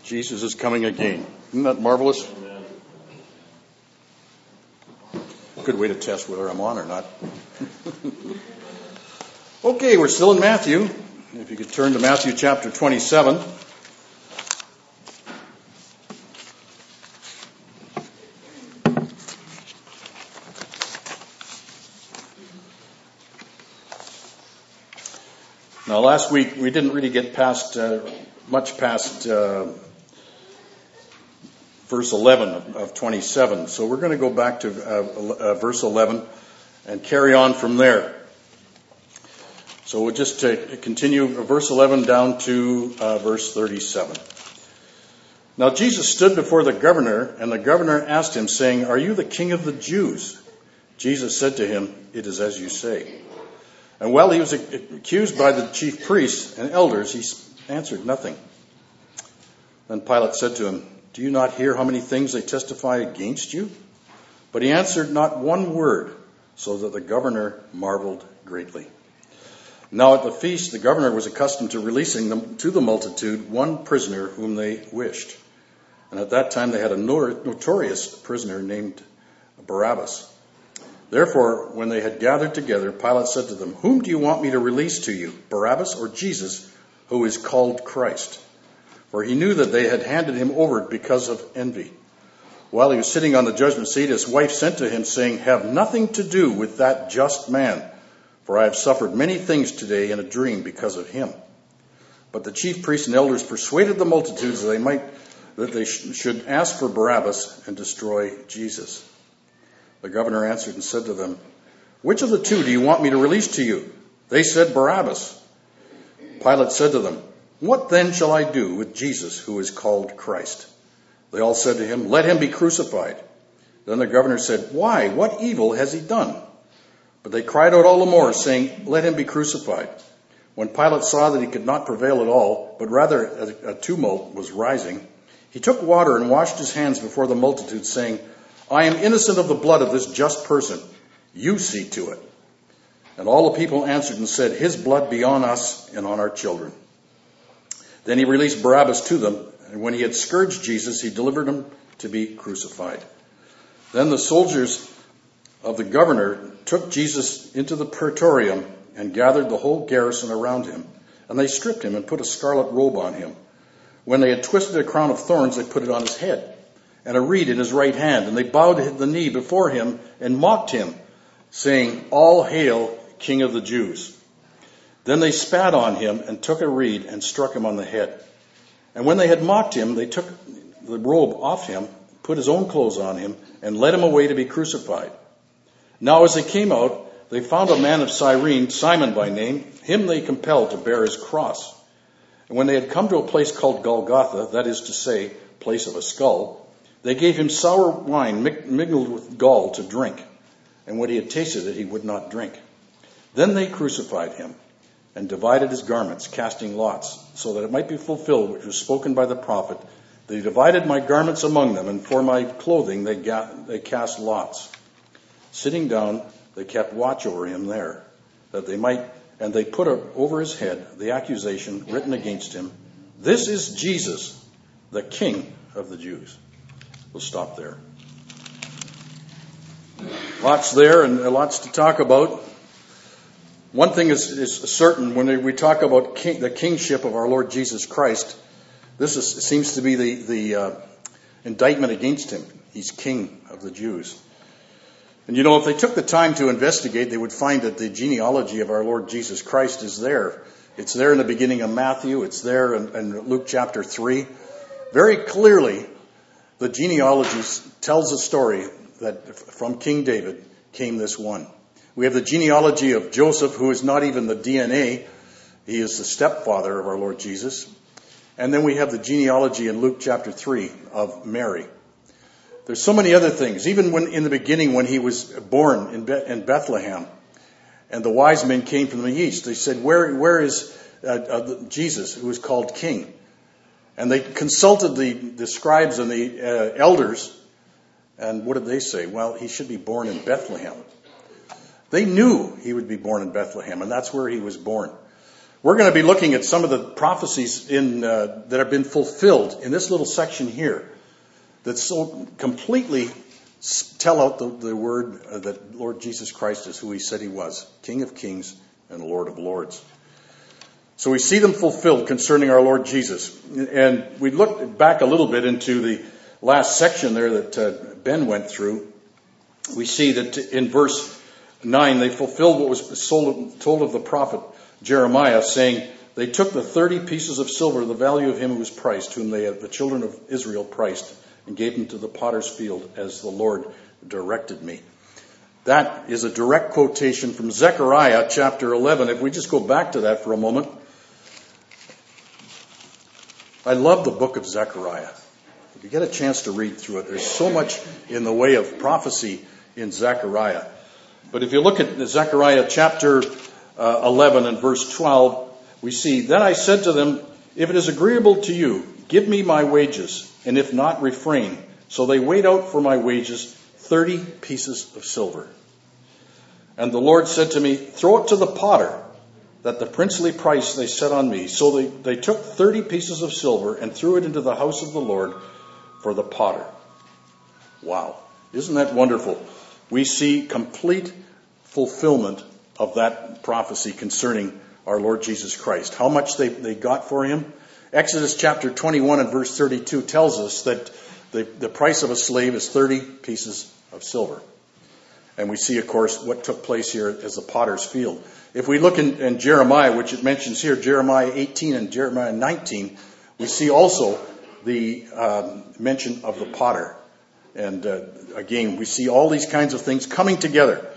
Jesus is coming again. Isn't that marvelous? Amen. Good way to test whether I'm on or not. Okay, we're still in Matthew. If you could turn to Matthew chapter 27. Now, last week we didn't really get much past verse 11 of 27. So we're going to go back to verse 11 and carry on from there. So we'll just continue verse 11 down to verse 37. Now Jesus stood before the governor, and the governor asked him, saying, "Are you the king of the Jews?" Jesus said to him, "It is as you say." And while he was accused by the chief priests and elders, he answered nothing. Then Pilate said to him, "Do you not hear how many things they testify against you?" But he answered not one word, so that the governor marveled greatly. Now at the feast, the governor was accustomed to releasing them to the multitude one prisoner whom they wished. And at that time they had a notorious prisoner named Barabbas. Therefore, when they had gathered together, Pilate said to them, "Whom do you want me to release to you, Barabbas or Jesus, who is called Christ?" For he knew that they had handed him over because of envy. While he was sitting on the judgment seat, his wife sent to him, saying, "Have nothing to do with that just man, for I have suffered many things today in a dream because of him." But the chief priests and elders persuaded the multitudes that they should ask for Barabbas and destroy Jesus. The governor answered and said to them, "Which of the two do you want me to release to you?" They said, "Barabbas." Pilate said to them, "What then shall I do with Jesus, who is called Christ?" They all said to him, "Let him be crucified." Then the governor said, "Why? What evil has he done?" But they cried out all the more, saying, "Let him be crucified." When Pilate saw that he could not prevail at all, but rather a tumult was rising, he took water and washed his hands before the multitude, saying, "I am innocent of the blood of this just person. You see to it." And all the people answered and said, "His blood be on us and on our children." Then he released Barabbas to them, and when he had scourged Jesus, he delivered him to be crucified. Then the soldiers of the governor took Jesus into the praetorium and gathered the whole garrison around him. And they stripped him and put a scarlet robe on him. When they had twisted a crown of thorns, they put it on his head, and a reed in his right hand. And they bowed the knee before him and mocked him, saying, "All hail, King of the Jews." Then they spat on him and took a reed and struck him on the head. And when they had mocked him, they took the robe off him, put his own clothes on him, and led him away to be crucified. Now as they came out, they found a man of Cyrene, Simon by name. Him they compelled to bear his cross. And when they had come to a place called Golgotha, that is to say, place of a skull, they gave him sour wine mingled with gall to drink. And when he had tasted it, he would not drink. Then they crucified him and divided his garments, casting lots, so that it might be fulfilled which was spoken by the prophet. They divided my garments among them, and for my clothing they cast lots. Sitting down, they kept watch over him there, and they put over his head the accusation written against him, "This is Jesus, the King of the Jews." We'll stop there. Lots there and lots to talk about. One thing is certain, when we talk about the kingship of our Lord Jesus Christ, seems to be the indictment against him. He's King of the Jews. And if they took the time to investigate, they would find that the genealogy of our Lord Jesus Christ is there. It's there in the beginning of Matthew. It's there in Luke chapter 3. Very clearly, the genealogy tells a story that from King David came this one. We have the genealogy of Joseph, who is not even the DNA. He is the stepfather of our Lord Jesus. And then we have the genealogy in Luke chapter 3 of Mary. There's so many other things. Even in the beginning, when he was born in Bethlehem, and the wise men came from the east, they said, where is Jesus, who is called King? And they consulted the scribes and the elders, and what did they say? Well, he should be born in Bethlehem. They knew he would be born in Bethlehem, and that's where he was born. We're going to be looking at some of the prophecies that have been fulfilled in this little section here that so completely tell out the word that Lord Jesus Christ is who he said he was, King of Kings and Lord of Lords. So we see them fulfilled concerning our Lord Jesus. And we looked back a little bit into the last section there that Ben went through. We see that in verse 9, they fulfilled what was told of the prophet Jeremiah, saying, they took the 30 pieces of silver, the value of him who was priced, whom the children of Israel priced, and gave him to the potter's field as the Lord directed me. That is a direct quotation from Zechariah chapter 11. If we just go back to that for a moment. I love the book of Zechariah. If you get a chance to read through it, there's so much in the way of prophecy in Zechariah. But if you look at Zechariah chapter 11 and verse 12, we see, then I said to them, if it is agreeable to you, give me my wages, and if not, refrain. So they weighed out for my wages 30 pieces of silver. And the Lord said to me, throw it to the potter, that the princely price they set on me. So they took 30 pieces of silver and threw it into the house of the Lord for the potter. Wow. Isn't that wonderful? We see complete fulfillment of that prophecy concerning our Lord Jesus Christ. How much they got for him? Exodus chapter 21 and verse 32 tells us that the price of a slave is 30 pieces of silver. And we see, of course, what took place here as the potter's field. If we look in Jeremiah, which it mentions here, Jeremiah 18 and Jeremiah 19, we see also the mention of the potter. And again, we see all these kinds of things coming together.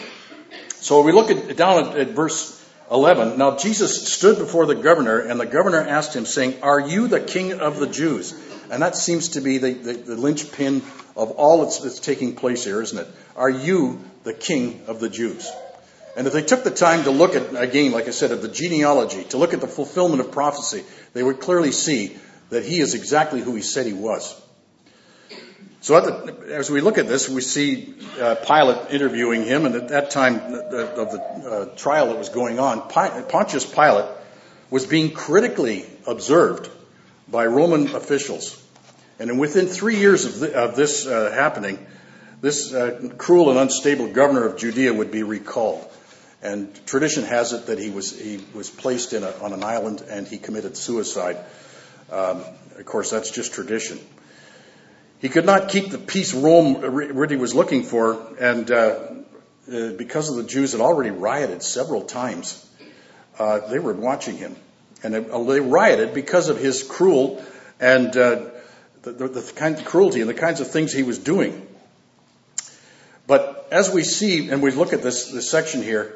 So we look down at verse 11. Now Jesus stood before the governor, and the governor asked him, saying, are you the king of the Jews? And that seems to be the linchpin of all that's taking place here, isn't it? Are you the king of the Jews? And if they took the time to look at, again, like I said, at the genealogy, to look at the fulfillment of prophecy, they would clearly see that he is exactly who he said he was. So as we look at this, we see Pilate interviewing him, and at that time of the trial that was going on, Pontius Pilate was being critically observed by Roman officials. And within 3 years of this happening, this cruel and unstable governor of Judea would be recalled. And tradition has it that he was placed on an island and he committed suicide. Of course, that's just tradition. He could not keep the peace Rome really was looking for, and because of the Jews had already rioted several times, they were watching him. And they rioted because of his cruel and the kind of cruelty and the kinds of things he was doing. But as we see, and we look at this section here,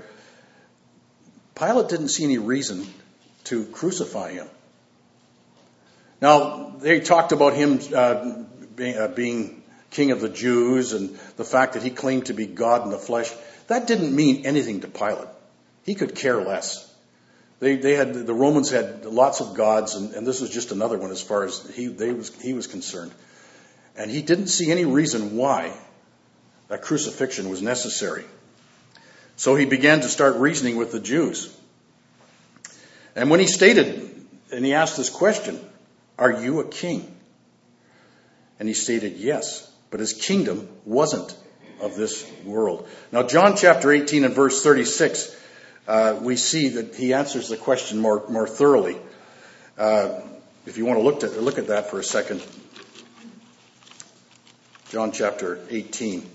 Pilate didn't see any reason to crucify him. Now, they talked about him being king of the Jews and the fact that he claimed to be God in the flesh. That didn't mean anything to Pilate. He could care less. The Romans had lots of gods, and this was just another one as far as he was concerned. And he didn't see any reason why that crucifixion was necessary. So he began to start reasoning with the Jews. And when he he asked this question, are you a king? And he stated yes, but his kingdom wasn't of this world. Now, John chapter 18 and verse 36, we see that he answers the question more thoroughly. If you want to look at that for a second. John chapter 18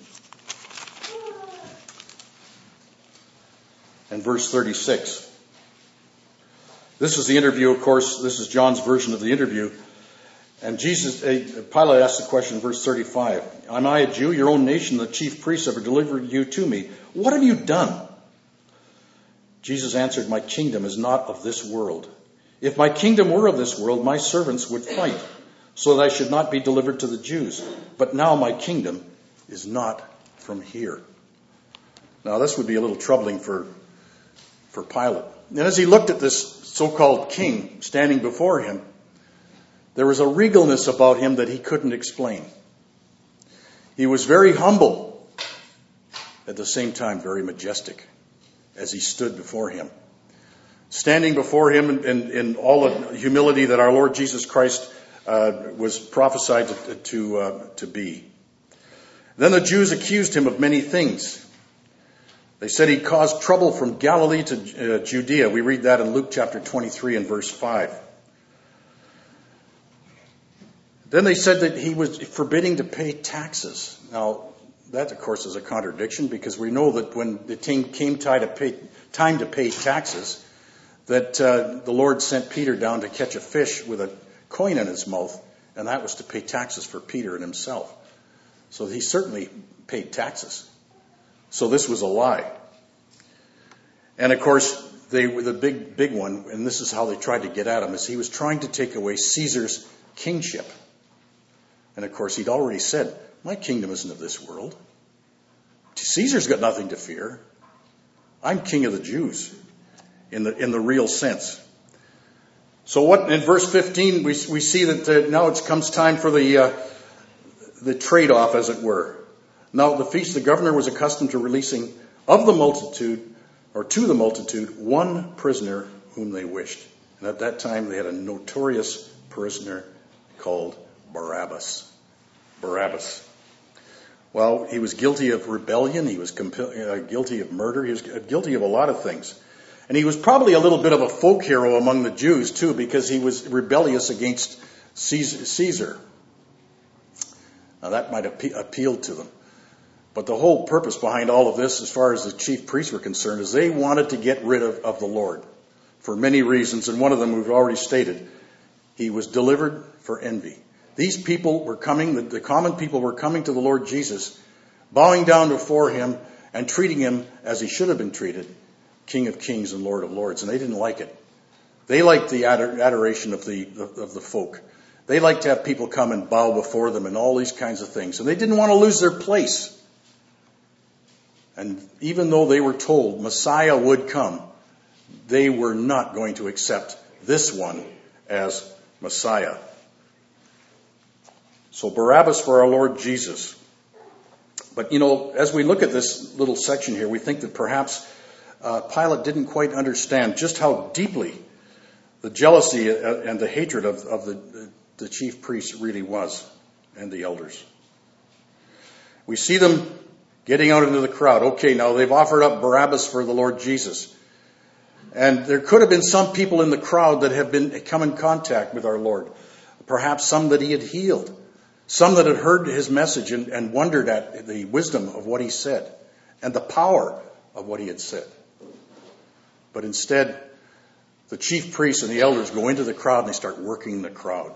and verse 36. This is the interview, of course. This is John's version of the interview. And Pilate asked the question in verse 35. Am I a Jew? Your own nation, the chief priests, have delivered you to me. What have you done? Jesus answered, my kingdom is not of this world. If my kingdom were of this world, my servants would fight, so that I should not be delivered to the Jews. But now my kingdom is not from here. Now this would be a little troubling for Pilate. And as he looked at this so-called king standing before him, there was a regalness about him that he couldn't explain. He was very humble, at the same time very majestic, as he stood before him. standing before him in all the humility that our Lord Jesus Christ was prophesied to be. Then the Jews accused him of many things. They said he caused trouble from Galilee to Judea. We read that in Luke chapter 23 and verse 5. Then they said that he was forbidding to pay taxes. Now, that, of course, is a contradiction, because we know that when the came time to pay taxes, that the Lord sent Peter down to catch a fish with a coin in his mouth, and that was to pay taxes for Peter and himself. So he certainly paid taxes. So this was a lie. And, of course, they were the big one, and this is how they tried to get at him, is he was trying to take away Caesar's kingship. And, of course, he'd already said, my kingdom isn't of this world. Caesar's got nothing to fear. I'm king of the Jews in the real sense. So what in verse 15 we see that now it comes time for the trade-off, as it were. Now at the feast, the governor was accustomed to releasing of the multitude, or to the multitude, one prisoner whom they wished. And at that time they had a notorious prisoner called Barabbas. Barabbas. Well, he was guilty of rebellion. He was guilty of murder. He was guilty of a lot of things. And he was probably a little bit of a folk hero among the Jews, too, because he was rebellious against Caesar. Now, that might have appealed to them. But the whole purpose behind all of this, as far as the chief priests were concerned, is they wanted to get rid of the Lord for many reasons. And one of them we've already stated. He was delivered for envy. These people were coming, the common people were coming to the Lord Jesus, bowing down before him and treating him as he should have been treated, King of Kings and Lord of Lords. And they didn't like it. They liked the adoration of the folk. They liked to have people come and bow before them and all these kinds of things. And they didn't want to lose their place. And even though they were told Messiah would come, they were not going to accept this one as Messiah. So Barabbas for our Lord Jesus. But, as we look at this little section here, we think that perhaps Pilate didn't quite understand just how deeply the jealousy and the hatred of the chief priests really was, and the elders. We see them getting out into the crowd. Okay, now they've offered up Barabbas for the Lord Jesus. And there could have been some people in the crowd that have come in contact with our Lord. Perhaps some that he had healed. Some that had heard his message and wondered at the wisdom of what he said and the power of what he had said. But instead, the chief priests and the elders go into the crowd and they start working the crowd.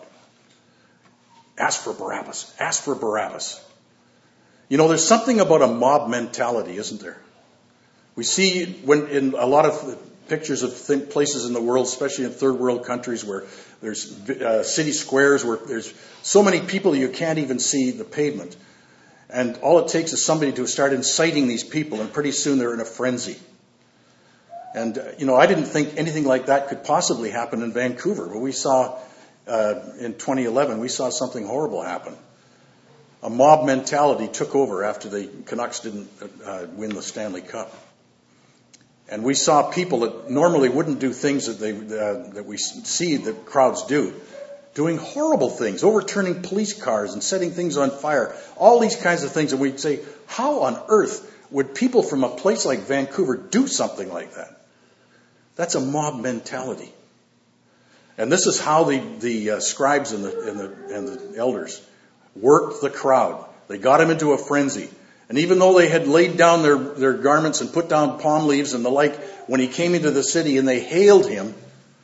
Ask for Barabbas. Ask for Barabbas. There's something about a mob mentality, isn't there? We see when in a lot of pictures of places in the world, especially in third world countries, where there's city squares where there's so many people you can't even see the pavement. And all it takes is somebody to start inciting these people, and pretty soon they're in a frenzy. And, I didn't think anything like that could possibly happen in Vancouver. But we saw, in 2011, we saw something horrible happen. A mob mentality took over after the Canucks didn't win the Stanley Cup. And we saw people that normally wouldn't do things that we see that crowds do, doing horrible things, overturning police cars and setting things on fire, all these kinds of things. And we'd say, how on earth would people from a place like Vancouver do something like that? That's a mob mentality. And this is how the scribes and the elders worked the crowd. They got him into a frenzy. And even though they had laid down their garments and put down palm leaves and the like, when he came into the city and they hailed him,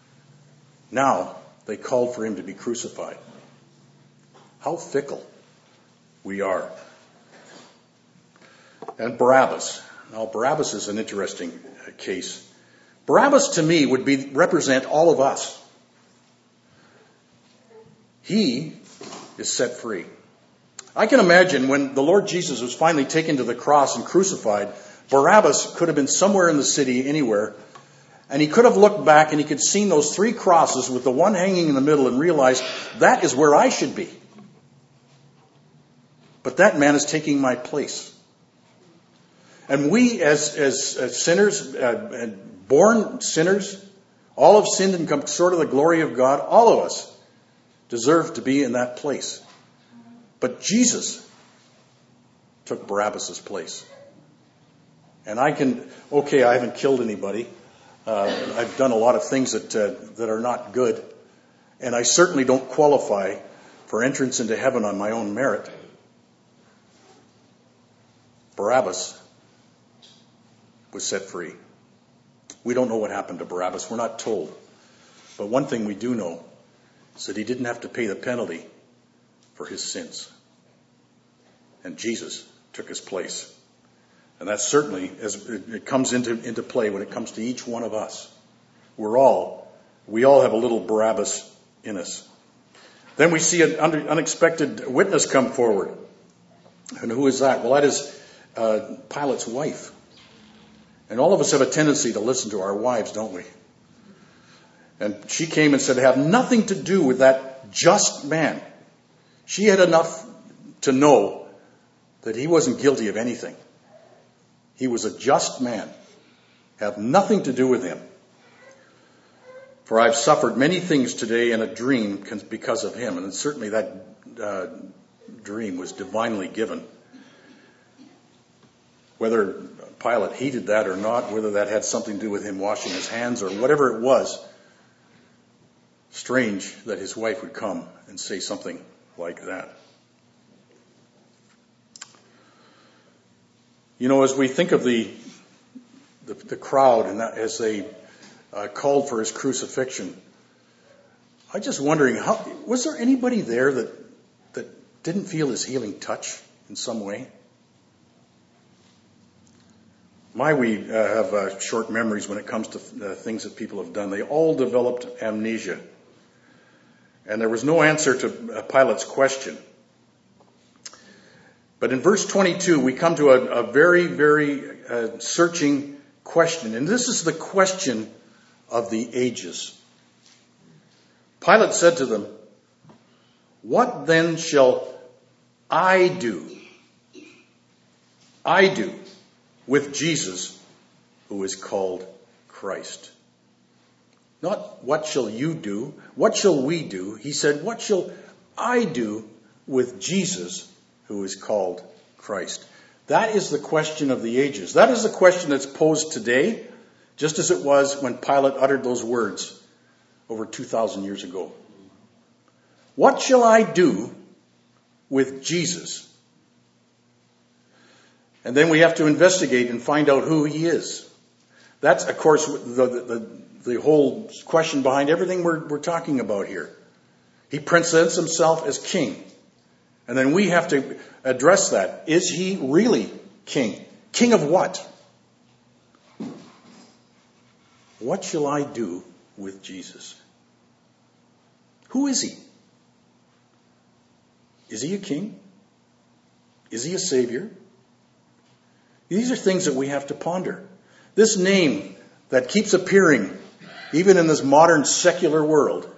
now they called for him to be crucified. How fickle we are. And Barabbas. Now, Barabbas is an interesting case. Barabbas, to me, would represent all of us. He is set free. I can imagine when the Lord Jesus was finally taken to the cross and crucified, Barabbas could have been somewhere in the city, anywhere, and he could have looked back and he could have seen those three crosses with the one hanging in the middle and realized, that is where I should be. But that man is taking my place. And we as sinners, born sinners, All have sinned and come short of the glory of God. All of us deserve to be in that place. But Jesus took Barabbas' place. And I haven't killed anybody. I've done a lot of things that are not good. And I certainly don't qualify for entrance into heaven on my own merit. Barabbas was set free. We don't know what happened to Barabbas. We're not told. But one thing we do know is that he didn't have to pay the penalty for his sins. And Jesus took his place. And that certainly, as it comes into play when it comes to each one of us. We all have a little Barabbas in us. Then we see an unexpected witness come forward. And who is that? Well, that is Pilate's wife. And all of us have a tendency to listen to our wives, don't we? And she came and said, have nothing to do with that just man. She had enough to know that he wasn't guilty of anything. He was a just man. Have nothing to do with him. For I've suffered many things today in a dream because of him. And certainly that dream was divinely given. Whether Pilate heeded that or not, whether that had something to do with him washing his hands or whatever it was, strange that his wife would come and say something like that. You know, as we think of the crowd and that, as they called for his crucifixion, I'm just wondering, was there anybody there that didn't feel his healing touch in some way? We have short memories when it comes to things that people have done. They all developed amnesia. And there was no answer to Pilate's question. But in verse 22, we come to a very, very searching question. And this is the question of the ages. Pilate said to them, what then shall I do? I do with Jesus, who is called Christ. Not what shall you do? What shall we do? He said, what shall I do with Jesus, who is called Christ? That is the question of the ages. That is the question that's posed today, just as it was when Pilate uttered those words over 2,000 years ago. What shall I do with Jesus? And then we have to investigate and find out who he is. That's, of course, the whole question behind everything we're talking about here. He presents himself as king. And then we have to address that. Is he really king? King of what? What shall I do with Jesus? Who is he? Is he a king? Is he a savior? These are things that we have to ponder. This name that keeps appearing, even in this modern secular world.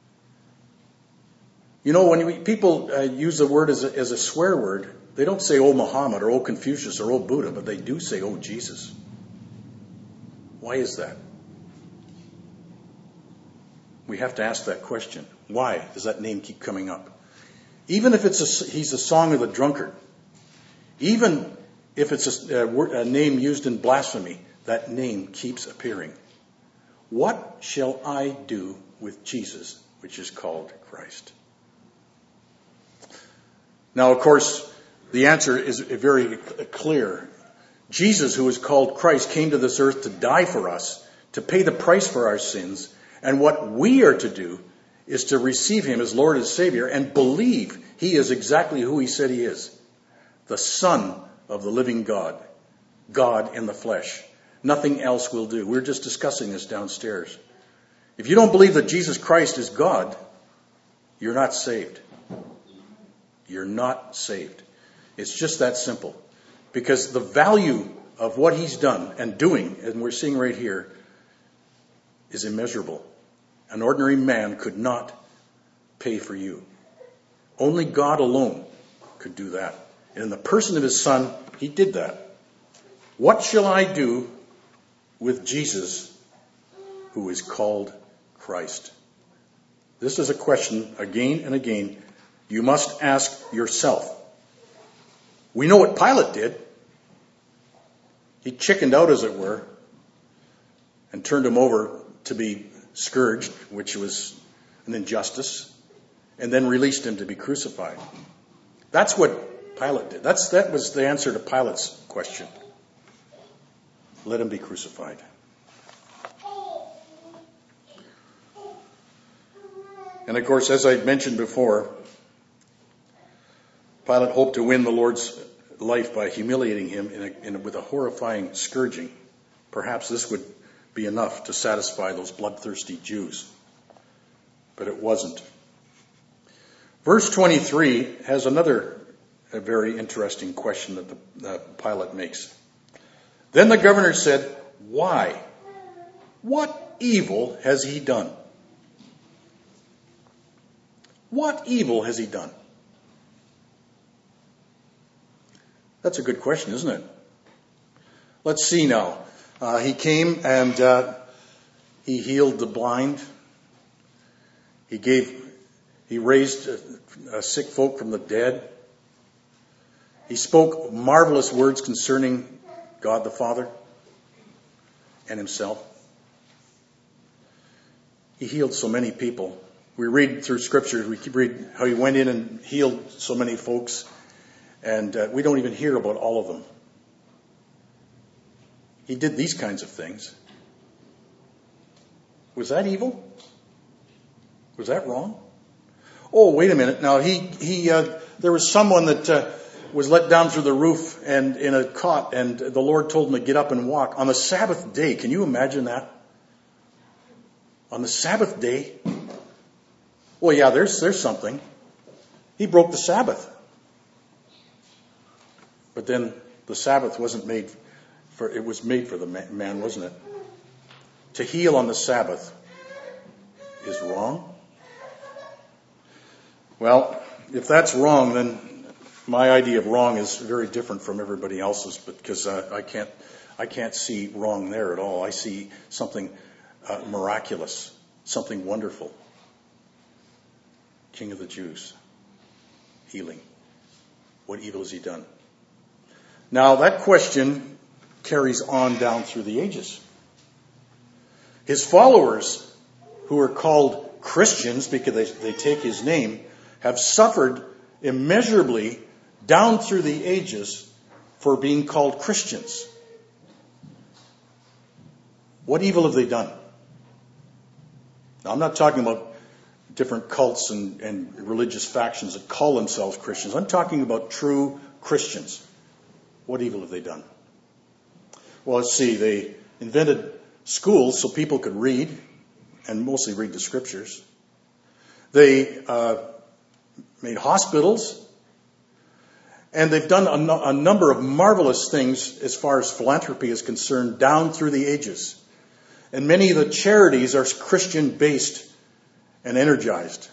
You know, when people use the word as a swear word, they don't say, oh, Muhammad, or oh, Confucius, or oh, Buddha, but they do say, oh, Jesus. Why is that? We have to ask that question. Why does that name keep coming up? Even if he's a song of the drunkard, even if it's a name used in blasphemy, that name keeps appearing. What shall I do with Jesus, which is called Christ? Now, of course, the answer is very clear. Jesus, who is called Christ, came to this earth to die for us, to pay the price for our sins. And what we are to do is to receive him as Lord and Savior and believe he is exactly who he said he is. The Son of the living God. God in the flesh. Nothing else will do. We're just discussing this downstairs. If you don't believe that Jesus Christ is God, you're not saved. You're not saved. It's just that simple. Because the value of what he's done and doing, and we're seeing right here, is immeasurable. An ordinary man could not pay for you. Only God alone could do that. And in the person of his Son, he did that. What shall I do with Jesus, who is called Christ? This is a question again and again you must ask yourself. We know what Pilate did. He chickened out, as it were, and turned him over to be scourged, which was an injustice, and then released him to be crucified. That's what Pilate did. That was the answer to Pilate's question. Let him be crucified. And of course, as I mentioned before, Pilate hoped to win the Lord's life by humiliating him with a horrifying scourging. Perhaps this would be enough to satisfy those bloodthirsty Jews. But it wasn't. Verse 23 has another very interesting question that Pilate makes. Then the governor said, "Why? What evil has he done?" What evil has he done? That's a good question, isn't it? Let's see now. He came and he healed the blind. He raised sick folk from the dead. He spoke marvelous words concerning God the Father and himself. He healed so many people. We read through Scripture, we read how he went in and healed so many folks, and we don't even hear about all of them. He did these kinds of things. Was that evil? Was that wrong? Oh, wait a minute. Now, there was someone that was let down through the roof and in a cot, and the Lord told him to get up and walk on the Sabbath day. Can you imagine that? On the Sabbath day? Well, yeah, there's something. He broke the Sabbath. But then the Sabbath wasn't made for, it was made for the man, wasn't it? To heal on the Sabbath is wrong. Well, if that's wrong, then my idea of wrong is very different from everybody else's, because I can't see wrong there at all. I see something miraculous, something wonderful. King of the Jews, healing. What evil has he done? Now, that question carries on down through the ages. His followers, who are called Christians because they take his name, have suffered immeasurably down through the ages for being called Christians. What evil have they done? Now, I'm not talking about different cults and religious factions that call themselves Christians. I'm talking about true Christians. What evil have they done? Well, let's see. They invented schools so people could read, and mostly read the Scriptures. They made hospitals, and they've done a number of marvelous things as far as philanthropy is concerned down through the ages. And many of the charities are Christian-based and energized.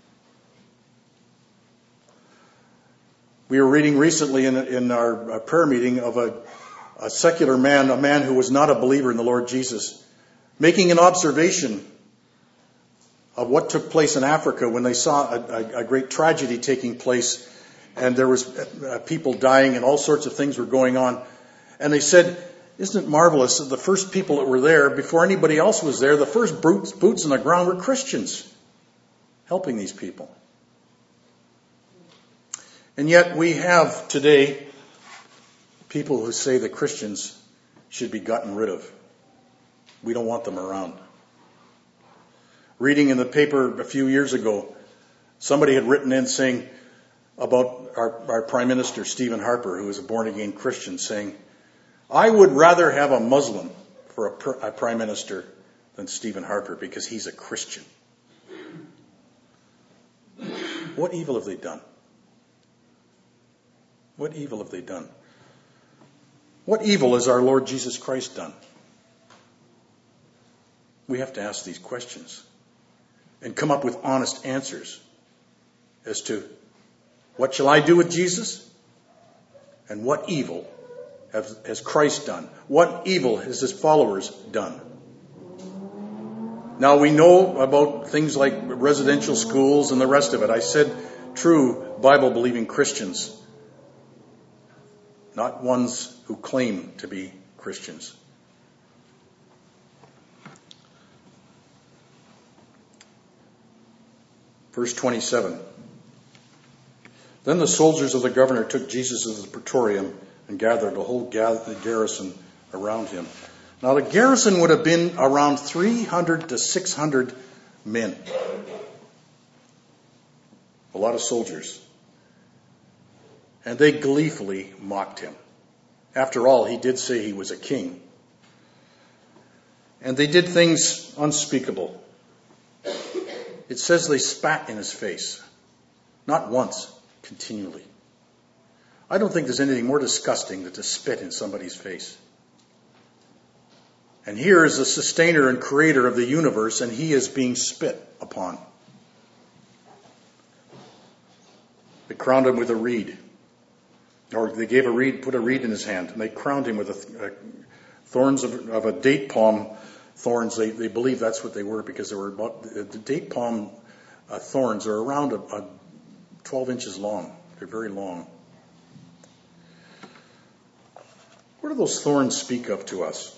We were reading recently in our prayer meeting of a secular man, a man who was not a believer in the Lord Jesus, making an observation of what took place in Africa when they saw a great tragedy taking place, and there was people dying and all sorts of things were going on. And they said, "Isn't it marvelous that the first people that were there, before anybody else was there, the first boots on the ground were Christians, helping these people." And yet we have today people who say that Christians should be gotten rid of. We don't want them around. Reading in the paper a few years ago, somebody had written in saying about our Prime Minister, Stephen Harper, who is a born-again Christian, saying, "I would rather have a Muslim for a Prime Minister than Stephen Harper because he's a Christian." What evil have they done? What evil have they done? What evil has our Lord Jesus Christ done? We have to ask these questions and come up with honest answers as to what shall I do with Jesus and what evil has Christ done? What evil has his followers done? Now we know about things like residential schools and the rest of it. I said true Bible-believing Christians, not ones who claim to be Christians. Verse 27. Then the soldiers of the governor took Jesus to the praetorium and gathered the whole garrison around him. Now the garrison would have been around 300 to 600 men. A lot of soldiers. And they gleefully mocked him. After all, he did say he was a king. And they did things unspeakable. It says they spat in his face. Not once, continually. I don't think there's anything more disgusting than to spit in somebody's face. And here is the sustainer and creator of the universe, and he is being spit upon. They crowned him with a reed. Or they gave put a reed in his hand, and they crowned him with thorns of a date palm thorns. They believe that's what they were, because they were about, the date palm thorns are around 12 inches long. They're very long. What do those thorns speak of to us?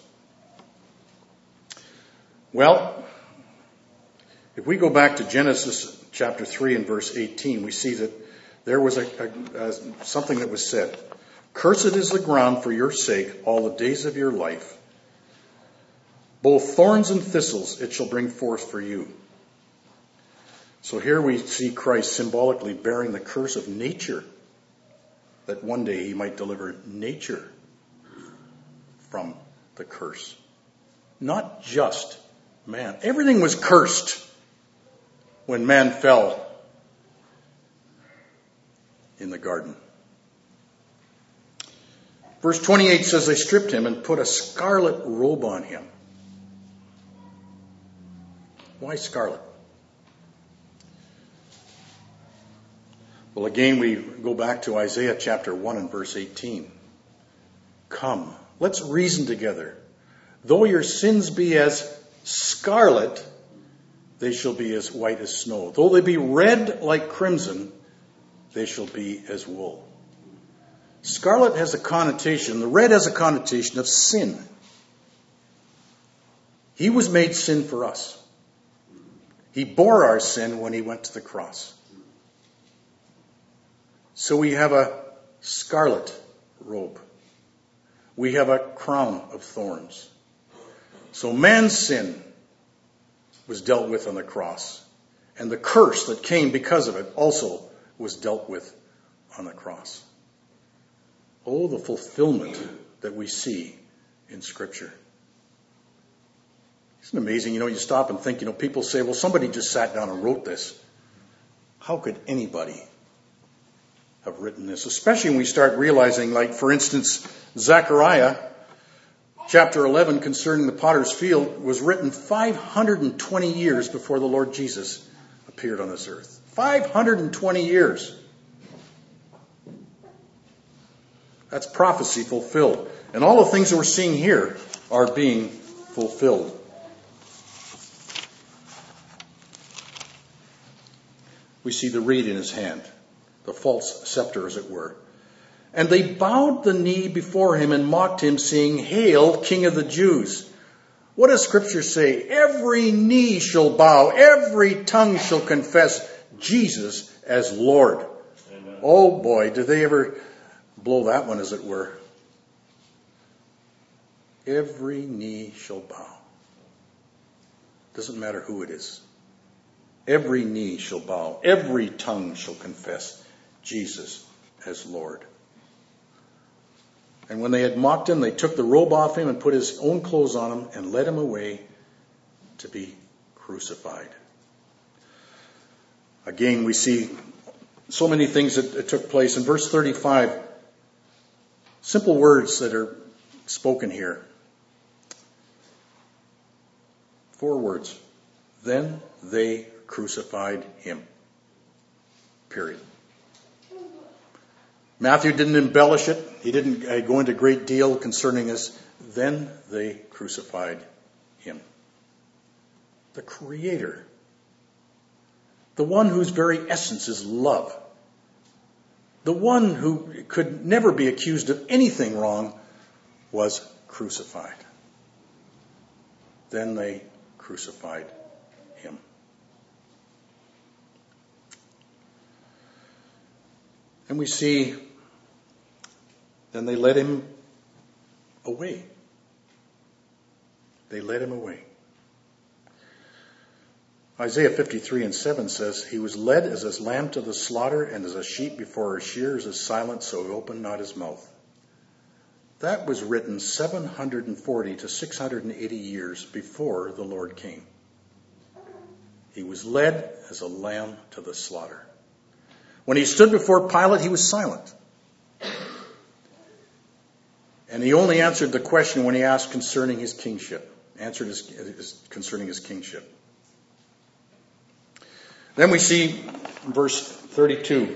Well, if we go back to Genesis chapter 3 and verse 18, we see that there was something that was said. Cursed is the ground for your sake all the days of your life. Both thorns and thistles it shall bring forth for you. So here we see Christ symbolically bearing the curse of nature, that one day he might deliver nature from the curse. Not just man. Everything was cursed when man fell in the garden. Verse 28 says they stripped him and put a scarlet robe on him. Why scarlet? Well, again, we go back to Isaiah chapter 1 and verse 18. Come, let's reason together. Though your sins be as scarlet, they shall be as white as snow. Though they be red like crimson, they shall be as wool. Scarlet has a connotation, the red has a connotation of sin. He was made sin for us. He bore our sin when he went to the cross. So we have a scarlet robe. We have a crown of thorns. So man's sin was dealt with on the cross. And the curse that came because of it also was dealt with on the cross. Oh, the fulfillment that we see in Scripture. Isn't it amazing? You stop and think, people say, well, somebody just sat down and wrote this. How could anybody have written this? Especially when we start realizing, like, for instance, Zechariah chapter 11 concerning the potter's field was written 520 years before the Lord Jesus appeared on this earth. 520 years. That's prophecy fulfilled. And all the things that we're seeing here are being fulfilled. We see the reed in his hand, the false scepter, as it were. And they bowed the knee before him and mocked him, saying, Hail, King of the Jews. What does Scripture say? Every knee shall bow, every tongue shall confess Jesus as Lord. Amen. Oh boy, did they ever blow that one, as it were. Every knee shall bow. Doesn't matter who it is. Every knee shall bow. Every tongue shall confess Jesus as Lord. And when they had mocked him, they took the robe off him and put his own clothes on him and led him away to be crucified. Again, we see so many things that took place. In verse 35, simple words that are spoken here. 4 words. Then they crucified him. Period. Matthew didn't embellish it. He didn't go into great deal concerning this. Then they crucified him. the Creator, the one whose very essence is love, the one who could never be accused of anything wrong, was crucified. Then they crucified him. And we see, then they led him away. They led him away. Isaiah 53:7 says, he was led as a lamb to the slaughter, and as a sheep before her shearers is silent, so he opened not his mouth. That was written 740 to 680 years before the Lord came. He was led as a lamb to the slaughter. When he stood before Pilate, he was silent. And he only answered the question when he asked concerning his kingship. Concerning his kingship. Then we see verse 32.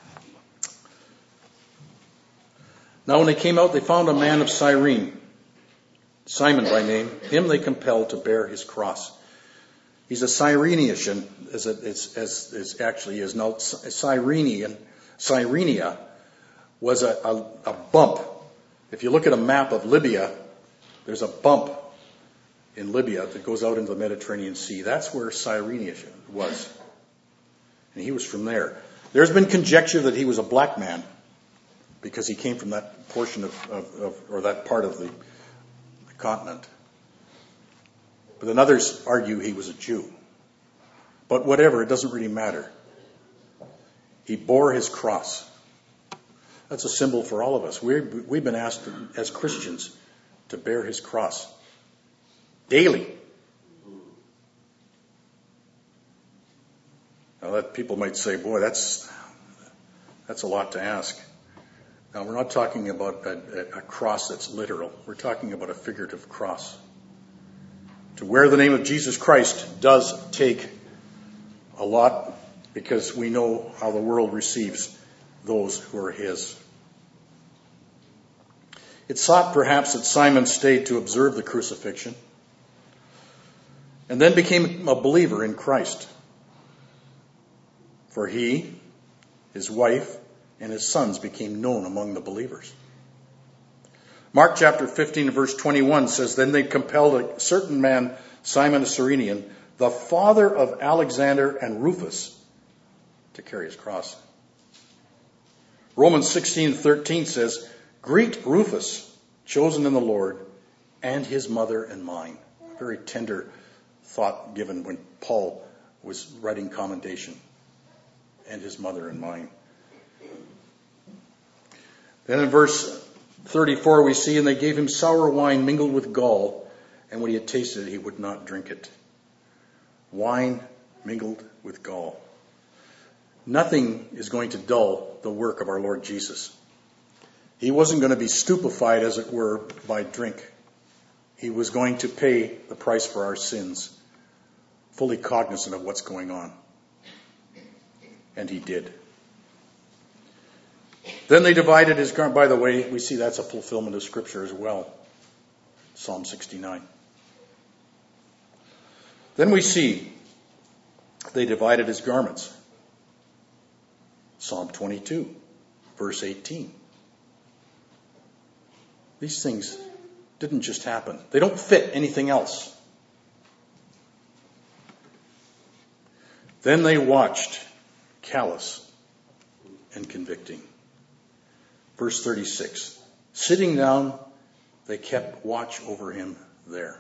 Now when they came out, they found a man of Cyrene, Simon by name. Him they compelled to bear his cross. He's a Cyrenian, as actually is now. Cyrenia was a bump. If you look at a map of Libya, there's a bump in Libya that goes out into the Mediterranean Sea. That's where Cyrenia was. And he was from there. There's been conjecture that he was a black man because he came from that portion or that part of the continent. But then others argue he was a Jew. But whatever, it doesn't really matter. He bore his cross. That's a symbol for all of us. We've been asked as Christians to bear his cross daily. Now that people might say, boy, that's a lot to ask. Now we're not talking about a cross that's literal. We're talking about a figurative cross. To wear the name of Jesus Christ does take a lot, because we know how the world receives those who are his. It's thought perhaps that Simon stayed to observe the crucifixion and then became a believer in Christ. For he, his wife, and his sons became known among the believers. Mark chapter 15 verse 21 says, then they compelled a certain man, Simon a Cyrenian, the father of Alexander and Rufus, to carry his cross. Romans 16:13 says, greet Rufus, chosen in the Lord, and his mother and mine. A very tender thought given when Paul was writing commendation. And his mother and mine. Then in verse 34 we see, and they gave him sour wine mingled with gall, and when he had tasted it, he would not drink it. Wine mingled with gall. Nothing is going to dull the work of our Lord Jesus. He wasn't going to be stupefied, as it were, by drink. He was going to pay the price for our sins, fully cognizant of what's going on. And he did. Then they divided his garment. By the way, we see that's a fulfillment of Scripture as well. Psalm 69. Then we see they divided his garments. Psalm 22, verse 18. These things didn't just happen. They don't fit anything else. Then they watched, callous and convicting. Verse 36. Sitting down, they kept watch over him there.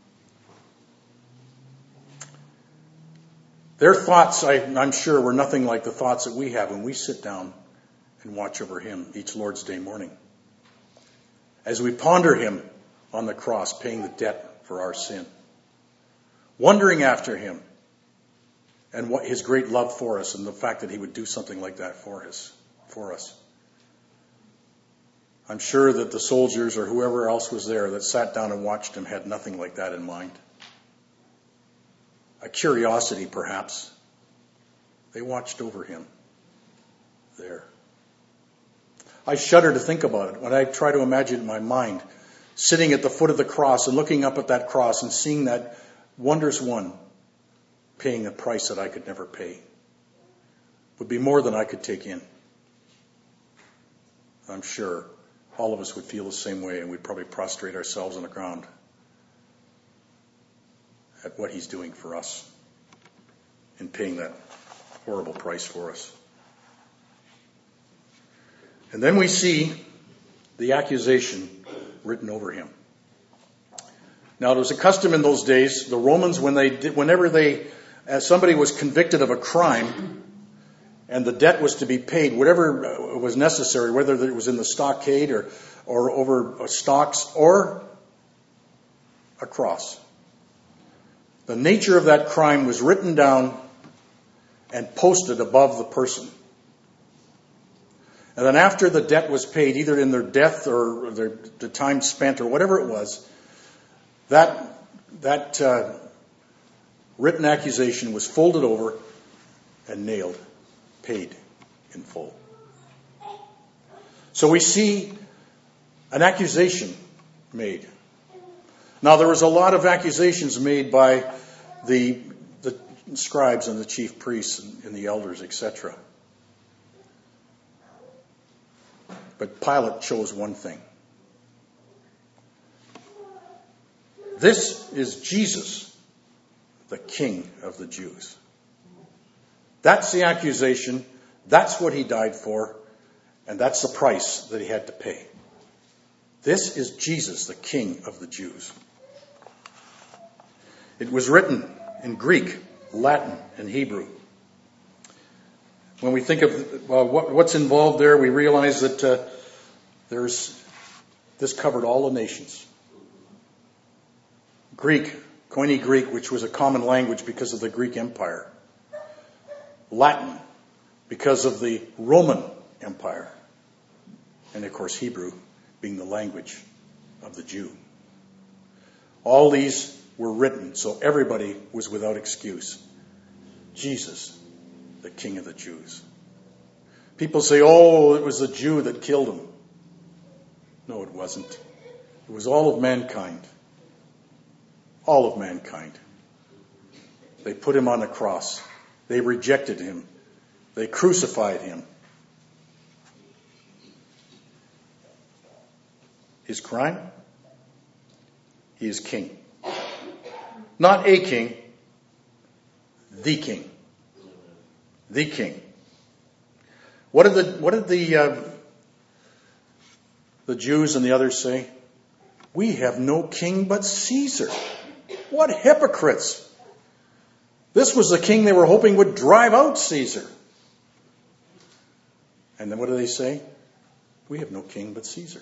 Their thoughts, I'm sure, were nothing like the thoughts that we have when we sit down and watch over him each Lord's Day morning. As we ponder him on the cross, paying the debt for our sin. Wondering after him and what his great love for us, and the fact that he would do something like that for us. I'm sure that the soldiers or whoever else was there that sat down and watched him had nothing like that in mind. A curiosity, perhaps. They watched over him there. I shudder to think about it when I try to imagine in my mind sitting at the foot of the cross and looking up at that cross and seeing that wondrous one paying a price that I could never pay. Would be more than I could take in. I'm sure all of us would feel the same way, and we'd probably prostrate ourselves on the ground at what he's doing for us in paying that horrible price for us. And then we see the accusation written over him. Now, it was a custom in those days, the Romans, whenever somebody was convicted of a crime and the debt was to be paid, whatever was necessary, whether it was in the stockade or over stocks or a cross, the nature of that crime was written down and posted above the person. And then after the debt was paid, either in their death or the time spent or whatever it was, that written accusation was folded over and nailed, paid in full. So we see an accusation made. Now, there was a lot of accusations made by the scribes and the chief priests and the elders, etc. But Pilate chose one thing. This is Jesus, the King of the Jews. That's the accusation. That's what he died for. And that's the price that he had to pay. This is Jesus, the King of the Jews. It was written in Greek, Latin, and Hebrew. When we think of what's involved there, we realize that this covered all the nations. Greek, Koine Greek, which was a common language because of the Greek Empire. Latin, because of the Roman Empire. And of course, Hebrew being the language of the Jew. All these were written, so everybody was without excuse. Jesus, the King of the Jews. People say, oh, it was the Jew that killed him. No, it wasn't. It was all of mankind. All of mankind. They put him on the cross. They rejected him. They crucified him. His crime? He is king. Not a king, the king. The king. What did the Jews and the others say? We have no king but Caesar. What hypocrites! This was the king they were hoping would drive out Caesar. And then what do they say? We have no king but Caesar.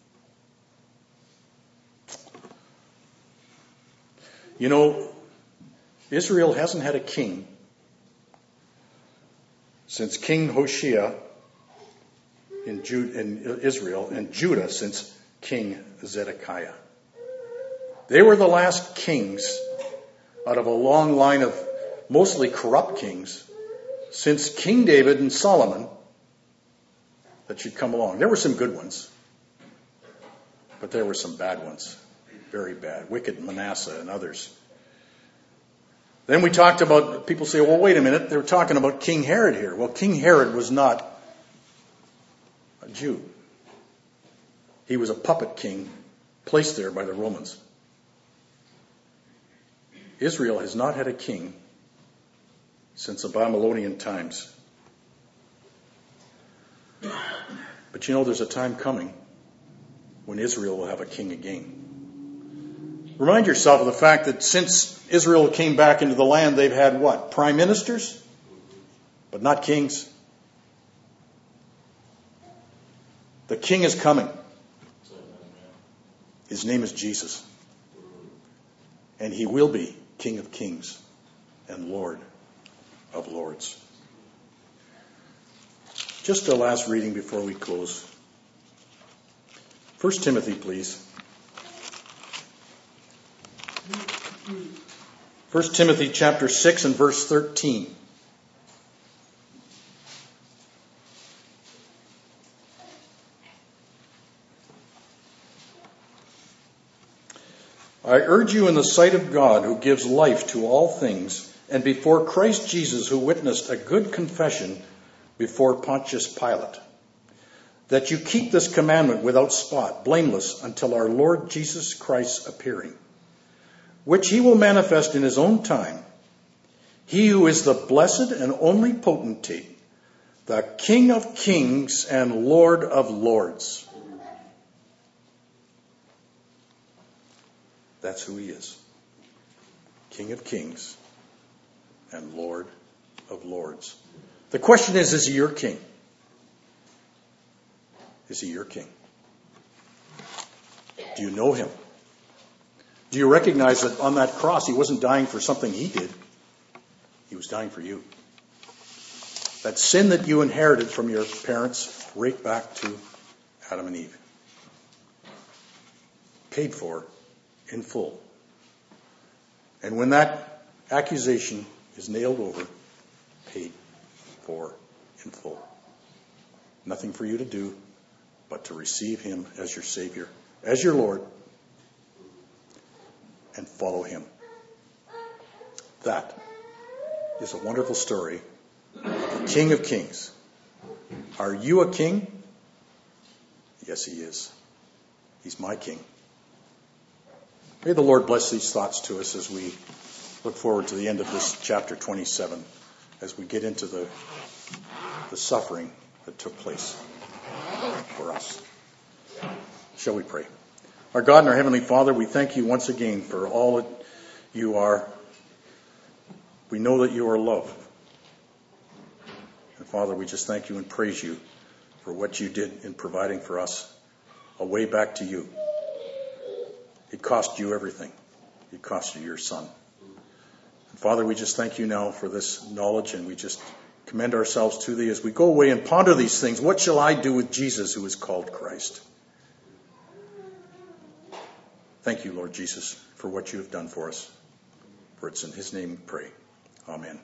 You know, Israel hasn't had a king since King Hoshea in Israel, and Judah since King Zedekiah. They were the last kings out of a long line of mostly corrupt kings since King David and Solomon that should come along. There were some good ones, but there were some bad ones. Very bad. Wicked Manasseh and others. Then we talked about, people say, well, wait a minute, they were talking about King Herod here. Well, King Herod was not a Jew. He was a puppet king placed there by the Romans. Israel has not had a king since the Babylonian times. But you know, there's a time coming when Israel will have a king again. Remind yourself of the fact that since Israel came back into the land, they've had what? Prime ministers? But not kings. The king is coming. His name is Jesus. And he will be King of Kings and Lord of Lords. Just a last reading before we close. 1 Timothy, please. 1 Timothy chapter 6 and verse 13. I urge you in the sight of God, who gives life to all things, and before Christ Jesus, who witnessed a good confession before Pontius Pilate, that you keep this commandment without spot, blameless, until our Lord Jesus Christ's appearing, which he will manifest in his own time. He who is the blessed and only potentate, the King of kings and Lord of lords. That's who he is. King of kings and Lord of lords. The question is he your king? Is he your king? Do you know him? Do you recognize that on that cross he wasn't dying for something he did? He was dying for you. That sin that you inherited from your parents right back to Adam and Eve. Paid for in full. And when that accusation is nailed over, paid for in full. Nothing for you to do but to receive him as your Savior, as your Lord, and follow him. That is a wonderful story of the King of Kings. Are you a king? Yes, he is. He's my king. May the Lord bless these thoughts to us as we look forward to the end of this chapter 27, as we get into the suffering that took place for us. Shall we pray? Our God and our Heavenly Father, we thank you once again for all that you are. We know that you are love. And Father, we just thank you and praise you for what you did in providing for us a way back to you. It cost you everything. It cost you your Son. And Father, we just thank you now for this knowledge, and we just commend ourselves to thee as we go away and ponder these things. What shall I do with Jesus, who is called Christ? Thank you, Lord Jesus, for what you have done for us. For it's in his name we pray. Amen.